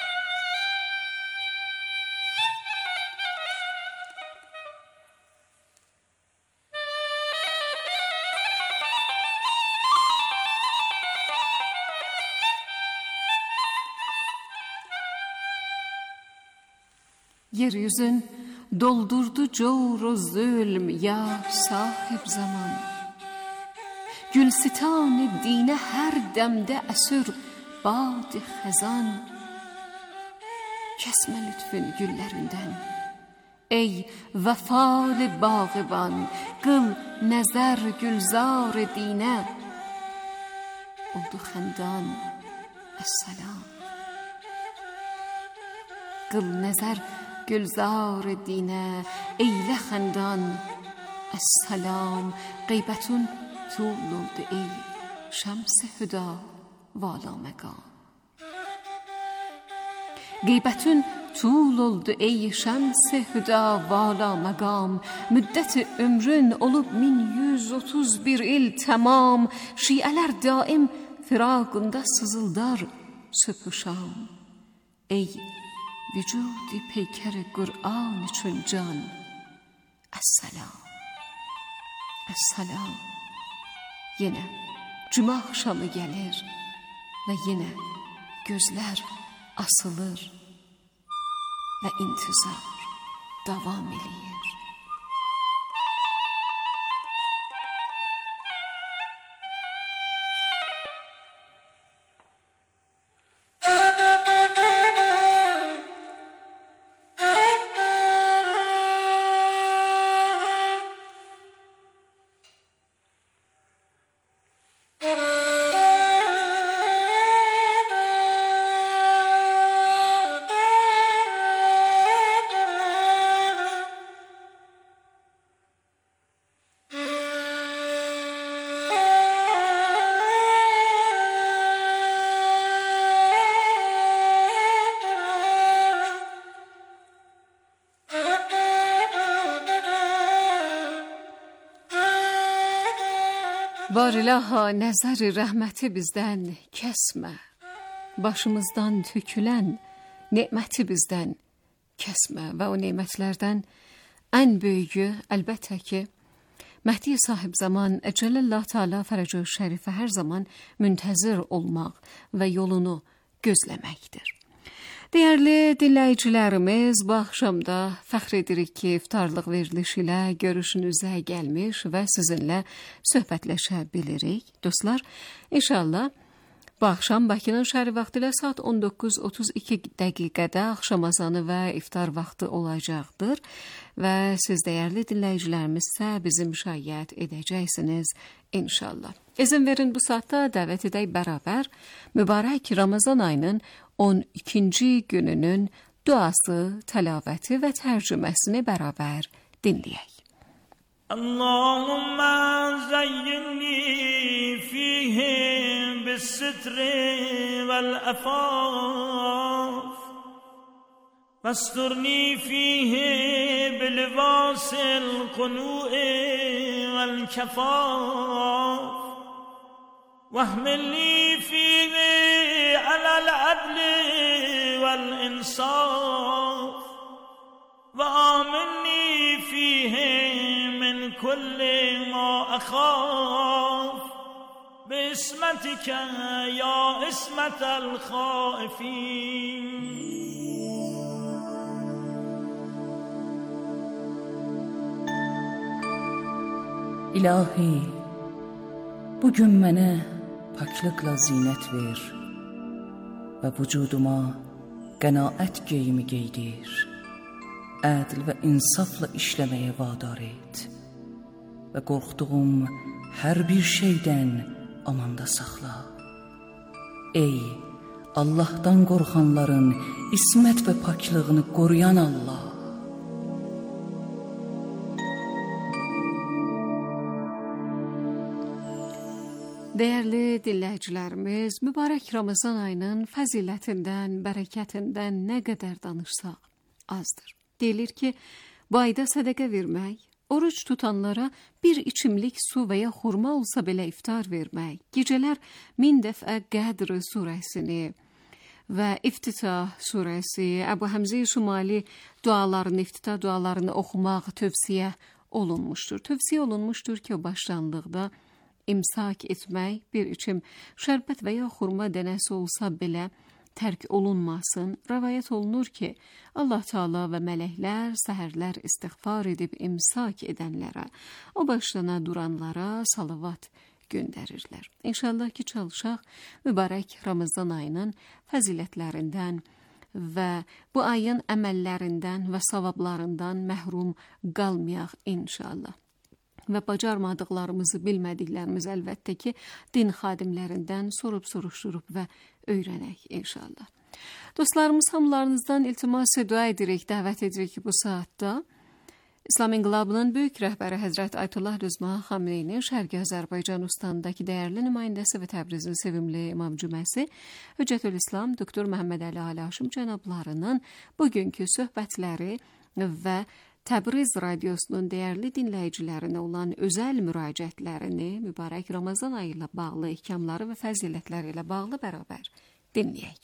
[SPEAKER 5] Yeryüzün doldurdu cevr zulm ya sahip zaman. Gülstan-ı dine her demde əsür bad-ı xezan. Kesme lütfün güllerinden ey vefal-ı bağıban qıl nəzər gülzar-ı dine oldu xəndan əssalam. Qıl nəzər gülzar dینه eylə xəndan السلام qeybətun طول oldu ey şəms-i hüda vala məqam. Qeybətun طول oldu ey şəms-i hüda vala məqam. Müddət-i ömrün olub 1131 il tamam. Şiələr daim firaqında sızıldar sübh şam. Ey vücudi peykər Qur'an üçün can əssalam. Əssalam. Yenə cümə axşamı gəlir və yenə gözlər asılır və intizar davam eləyir. Var ilaha nəzər-i rəhməti bizdən kəsmə. Başımızdan tökülən neməti bizdən kəsmə. Və o nemətlərdən ən böyüyü əlbəttə ki, Məhdi sahib zaman Əcələllah Teala fərəcə şərifə hər zaman müntəzir olmaq və yolunu gözləməkdir. Değerli dinləyicilərimiz, bu axşamda fəxr edirik ki, iftarlıq verilişi ilə görüşünüzə gəlmiş və sizinlə söhbətləşə bilirik. Dostlar, inşallah Bu axşam Bakının şəhəri vaxtı ilə saat 19:32 dəqiqədə axşam azanı və iftar vaxtı olacaqdır və siz dəyərli dinləyicilərimiz isə bizi müşayiət edəcəksiniz inşallah. İzin verin bu saatda dəvət edək bərabər mübarək Ramazan ayının 12-ci gününün duası, təlavəti və tərcüməsini bərabər dinləyək.
[SPEAKER 6] اللهم زينني فيه بالستر والعفاف واسترني فيه بلباس القنوع والكفاف واحملني فيه على العدل والإنصاف وآمني فيه من كل ما أخاف باسمتك يا اسمة الخائفين.
[SPEAKER 7] İlahi, bugün mənə paklıqla zinət ver və vücuduma qənaət geyimi geydir. Ədl və insafla işləməyə vadar et və qorxduğum hər bir şeydən amanda saxla. Ey Allahdan qorxanların ismət və paklığını qoruyan Allah!
[SPEAKER 5] Dəyərli dinləyicilərimiz, mübarək Ramazan ayının fəzilətindən, bərəkətindən nə qədər danışsaq azdır. Deyilir ki, bu ayda sədəqə vermək, oruç tutanlara bir içimlik su və ya xurma olsa belə iftar vermək, gecələr 1000 dəfə Qədr surəsini və İftitah surəsi, Əbu Həmzə Şimali dualarını, iftitah dualarını oxumaq tövsiyə olunmuşdur. Tövsiyə olunmuşdur ki, o başlandıqda imsak etmək, bir içim şərbət və ya xurma dənəsi olsa belə tərk olunmasın. Rəvayət olunur ki, Allah Teala və mələklər səhərlər istiğfar edib imsak edənlərə, o başlana duranlara salavat göndərirlər. İnşallah ki, çalışaq mübarək Ramazan ayının fəzilətlərindən və bu ayın əməllərindən və savablarından məhrum qalmayaq inşallah. Və bacarmadıqlarımızı, bilmədiklərimiz əlbəttə ki, din xadimlərindən soruşdurup və öyrənək inşallah. Dostlarımız, hamılarınızdan iltimas dua edirik, dəvət edirik ki, bu saatda İslam İnqilabının böyük rəhbəri Həzrət Ayətullah Rızma Xameneyinin Şərqi Azərbaycan Ustanındakı dəyərli nümayəndəsi və Təbrizin sevimli imam cüməsi Hüccətülislam Doktor Məhəmməd Əli Halaşim cənablarının bugünkü söhbətləri və Təbriz radiosunun dəyərli dinləyicilərinə olan özəl müraciətlərini mübarək Ramazan ayı ilə bağlı ehkamları və fəzilətləri ilə bağlı bərabər dinləyək.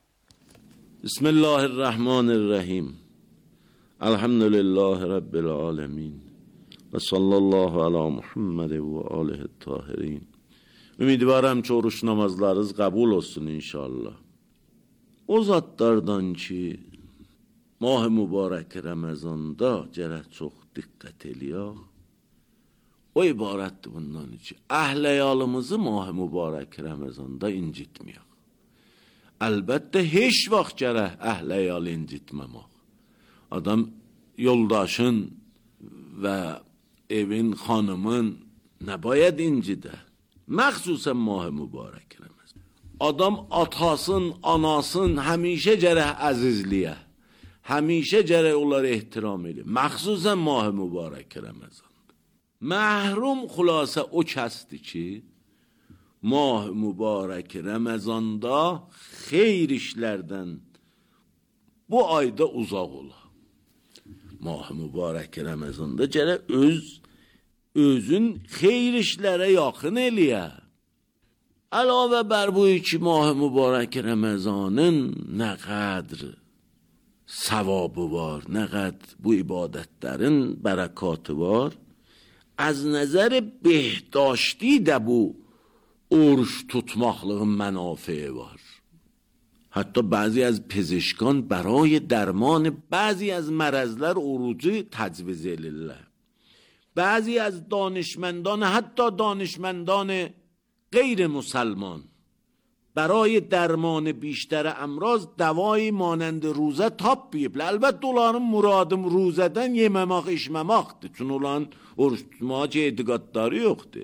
[SPEAKER 8] Bismillahirrahmanirrahim. Elhamdülillahi Rabbil alemin. Və sallallahu ala Muhammed və alihi tahirin. Ümidvaram ki, oruç namazlarınız qəbul olsun inşallah. O zatlardan ki, Mah-ı mübarək Ramazanda gərək çox diqqət eləyək. O ibarətdir bundan ki, əhl-əyalımızı Mah-ı mübarək Ramazanda incitməyək. Əlbəttə, heç vaxt gərək əhl-əyalı incitməmək. Adam yoldaşın və evin, xanımın nə bayəd incidə? Məxsusən Mah-ı mübarək Ramazanda. Adam atasın, anasın həmişə gərək əzizliyə. Həmişə gərək onları ehtiram edir. Məxsusən Mah-ı mübarək Ramazanda. Məhrum xülasə o kəsdir ki, Mah-ı mübarək Ramazanda xeyr işlərdən bu ayda uzaq ola. Mah-ı mübarək Ramazanda gərək özün xeyr işlərə yaxın eləyə. Əlavə bər bu iki Mah-ı mübarək Ramazanın nə qədr savabı var, nə qəd bu ibadətlərin bərəkatı var. Az nəzər behdaşti də bu oruç tutmaqlığın mənafeyi var. Hatta بعضی از پزشکان برای درمان بعضی از مرضlar orucu təcviz edirlər. بعضی از دانشمندان، حتی دانشمندان غیر مسلمان برای درمان بیشتر امراض دوایی مانند روزه tap yiyiblər. Əlbəttə onların muradım ruzədən yeməmək, içməməkdir. Çünki onların oruç tutmağa etiqadları yoxdur.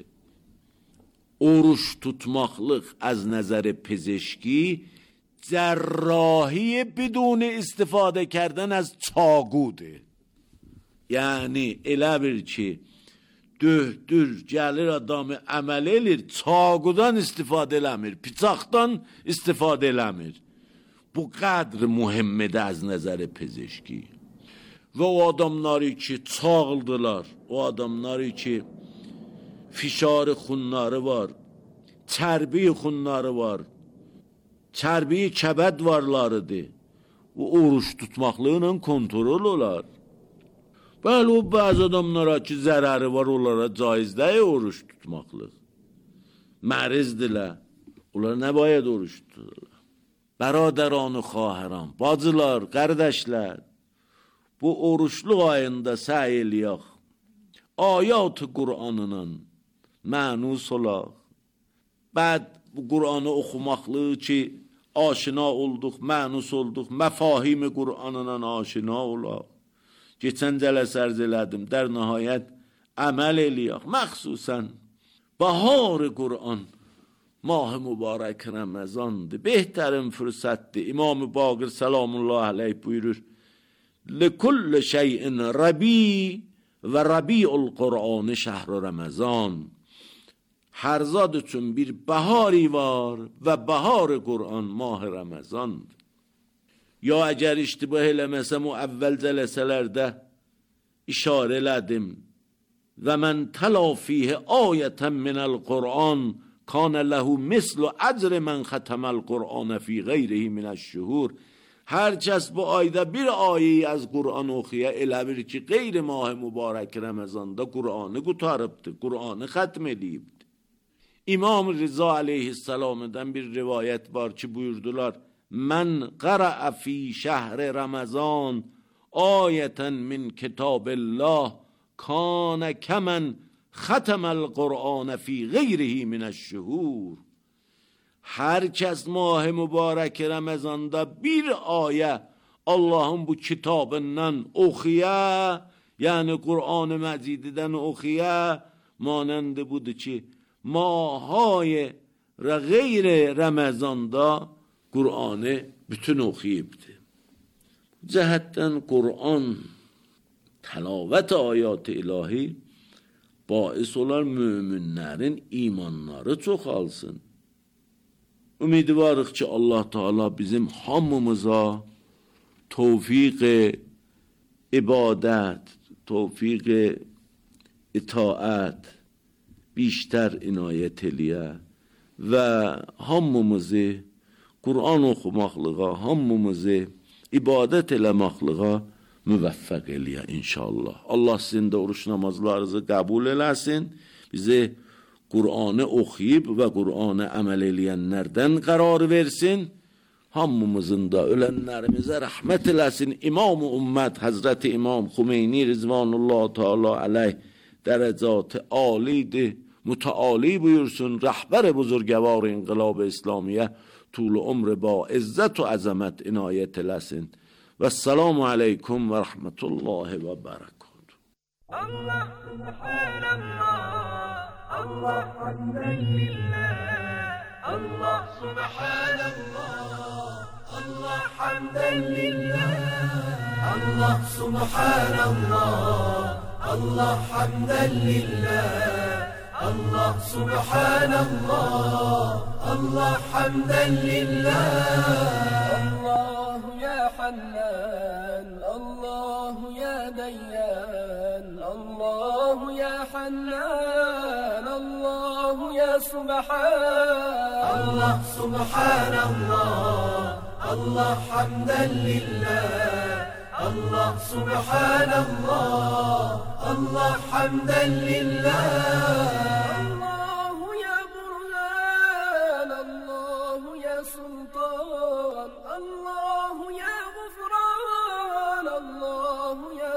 [SPEAKER 8] Oruç tutmaqlıq az nəzər پزشکی جراحی بدون استفاده کردن از çaqudur. Yəni elə bir ki döhdür, gəlir adamı əməl elir, çaqudan istifadə eləmir, bıçaqdan istifadə eləmir. Bu qədr mühimmidir az nəzər پزشکی. Və o adamları ki çağıldılar, o adamları ki fişarı xunları var, çərbi xunları var, çərbi kəbəd varlarıdır. Bu oruç tutmaqlığıyla kontrol olar. Bəli, o bazı adamlara ki zərəri var, onlara caiz deyil oruç tutmaqlıq. Mərizdirlər. Onlar nə باید oruç tuturlar? Bəradəran-ı xahəran, bacılar, qardaşlar, bu oruçluq ayında səy eləyək. Ayat-ı Qur'anının mənus olaq. Bəd bu Qur'anı oxumaqlığı ki aşina olduq, mənus olduq, məfahim-i Qur'anından aşina olaq. Geçən cələsə ərz elədim, در nəhayət əməl eləyək. Məxsusən bahar-ı Qur'an, mah-ı mübarək Ramazandır, behtarin fürsətdir. İmam-ı Baqir salamullah aleyh buyurur, لِكُلِّ شَيْءٍ رَبِي və Rabi'ul Qur'an şəhr Ramazan. Hər zad üçün bir bahari var və bahar-ı Qur'an mah Ramazandır. Ya əgər iştibah eləməsəm o əvvəl cələsələrdə işarə elədim. Və mən təla fiyhə ayətən minəl Qur'an kanə ləhu mislu əcr mən xətəməl Qur'anə fi qeyrihi minəşşuhur. Hər kəs bu ayda bir ayeyi az Qur'an oxuya elə bir ki qeyri mah mübarək Ramazanda Qur'anı qutarıbdır, Qur'anı xətm edibdir. İmam Rıza aleyhisselam'dan bir rivayət var ki buyurdular, من قرأ في شهر رمضان آیة من کتاب الله کان کمن ختم القرآن فی غیره من الشهور. هر کس ماه مبارک رمضاندا bir آیه Allah'ın bu kitabından oxuya, yani Kur'an-ı Məciddən oxuya, manəndi budur ki mahay və qeyri Ramazanda Kur'an'ı bütün oxuyubdu. Cəhətdən Kur'an təlavət ayat-ı ilahi bais olar müminlərin imanları çoxalsın. Ümidvarıq ki Allah Teala bizim hamımıza tevfik ibadet, tevfik itaat بیشتر inayət eləyə və hamımızı Kur'an oxumaqlığa, hamımızı ibadət eləməklığa müvəffəq eləyə inşallah. Allah sizin də oruç namazlarınızı qəbul eləsin, bizi Kur'an'ı oxuyub və Kur'an'a əməl eləyənlərdən qərar versin, hamımızın da ölənlərimizə rəhmət eləsin. İmam-ı Ümmət Həzrəti İmam Xümeyni Rizvanullah Teala aleyh dərəcatı alidir, müteali buyursun, rəhbər buzurgəvar inqilab İslamiyə طول عمر با عزت و عظمت عنایت eləsin. و السلام علیکم و رحمت الله و برکاته.
[SPEAKER 6] الله سبحان الله الله حمدا لله الله سبحان الله الله حمدا لله الله سبحان الله الله حمدا لله الله سبحان الله الله حمدا لله الله يا حنان الله يا ديان الله يا حنان الله يا سبحان الله سبحان الله الله حمدا لله الله سبحان الله الله حمدا لله الله يا برهان الله يا سلطان الله يا غفران الله يا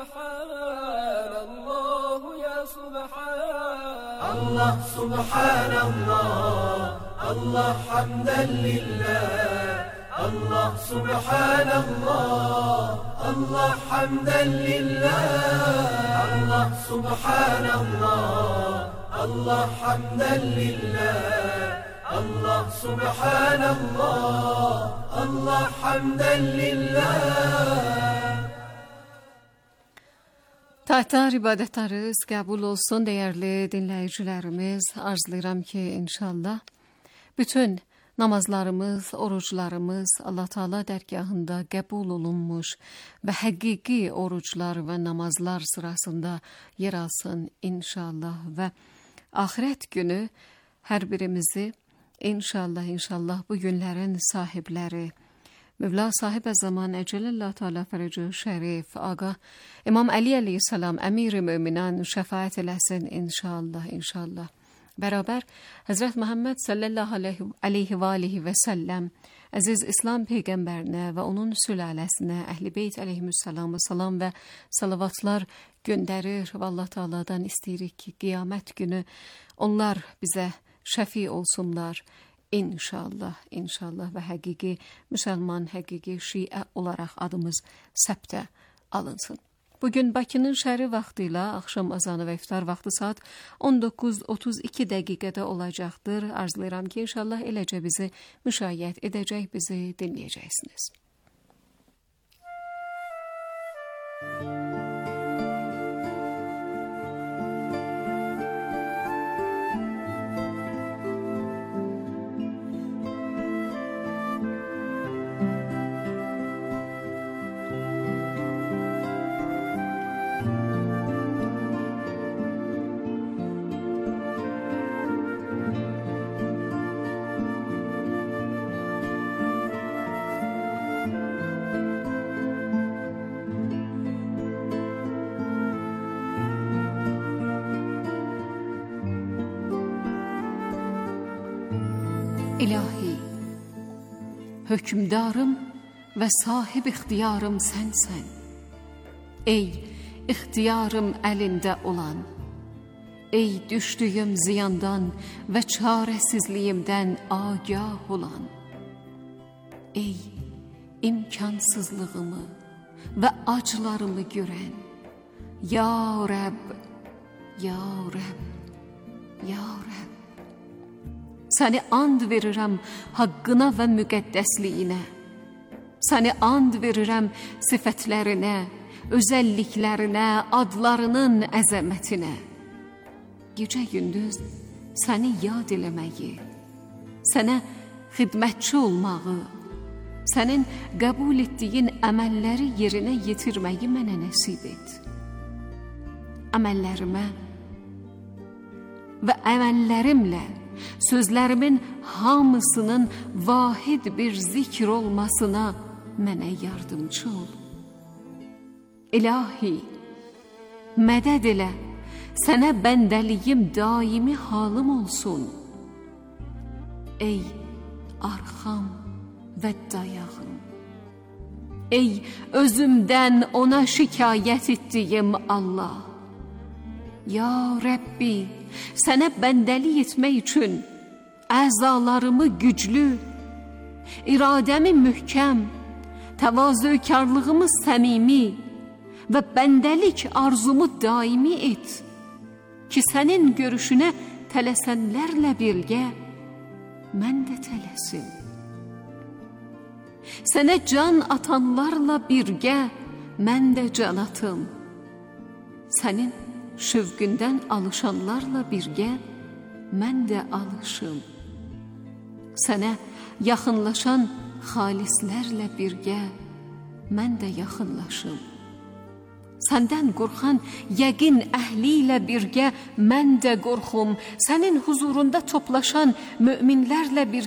[SPEAKER 6] سبحان الله يا سبحان الله سبحان الله الله حمدا لله الله سبحان الله الله حمدا لله الله سبحان الله الله حمدا لله الله سبحان الله الله حمدا لله.
[SPEAKER 5] Tahta ibadətləriniz qəbul olsun değerli dinləyicilərimiz. Arzulayıram ki inşallah bütün namazlarımız, oruçlarımız Allah Teala dərgahında qəbul olunmuş və həqiqi oruçlar və namazlar sırasında yer alsın inşallah və ahirət günü hər birimizi inşallah bu günlərin sahibləri Mevla sahib zaman Ecəlillah Teala Fərəcü Şərif Ağah İmam Ali Aleyhisselam Əmir-i Möminən şəfaət eləsin inşallah. Bərabər Həzrət Muhammed sallallahu aleyhi və alihi və səlləm əziz İslam Peyğəmbərinə və onun sülaləsinə Əhl-i Beyt aleyhissalamı salam və salavatlar göndərir və Allah Teala'dan istəyirik ki qiyamət günü onlar bizə şəfi olsunlar. İnşallah və həqiqi müsəlman, həqiqi şiə olaraq adımız səbtə alınsın. Bugün Bakının şəhəri vaxtı ilə axşam azanı və iftar vaxtı saat 19:32 dəqiqədə olacaqdır. Arzulayıram ki inşallah eləcə bizi müşahidə edəcək, bizi dinləyəcəksiniz. İlahi, hökümdarım və sahib ixtiyarım sənsən. Ey ixtiyarım əlində olan, ey düşdüyüm ziyandan və çarəsizliyimdən agah olan, ey imkansızlığımı və acılarımı görən, ya Rəbb, ya Rəbb, ya Rəbb. Səni and verirəm haqqına və müqəddəsliyinə. Səni and verirəm sifətlərinə, özəlliklərinə, adlarının əzəmətinə. Gecə gündüz səni yad eləməyi, sənə xidmətçi olmağı, sənin qəbul etdiyin əməlləri yerinə yetirməyi mənə nəsib et. Əməllərimə və əməllərimlə sözlərimin hamısının vahid bir zikr olmasına mənə yardımcı ol. İlahi, mədəd elə, sənə bəndəliyim daimi halım olsun. Ey arxam və dayağım, ey özümdən ona şikayət etdiyim Allah. Ya Rəbbi, sənə bəndəlik etmək üçün əzalarımı güclü, iradəmi möhkəm, təvazökarlığımı səmimi və bəndəlik arzumu daimi et ki, sənin görüşünə tələsənlərlə birgə mən də tələsim. Sənə can atanlarla birgə mən də can atım. Sənin şövqündən alışanlarla birgə mən də alışım. Sənə yaxınlaşan xalislərlə birgə mən də yaxınlaşım. Səndən qorxan yəqin əhli ilə birgə mən də qorxum. Sənin huzurunda toplaşan möminlərlə birgə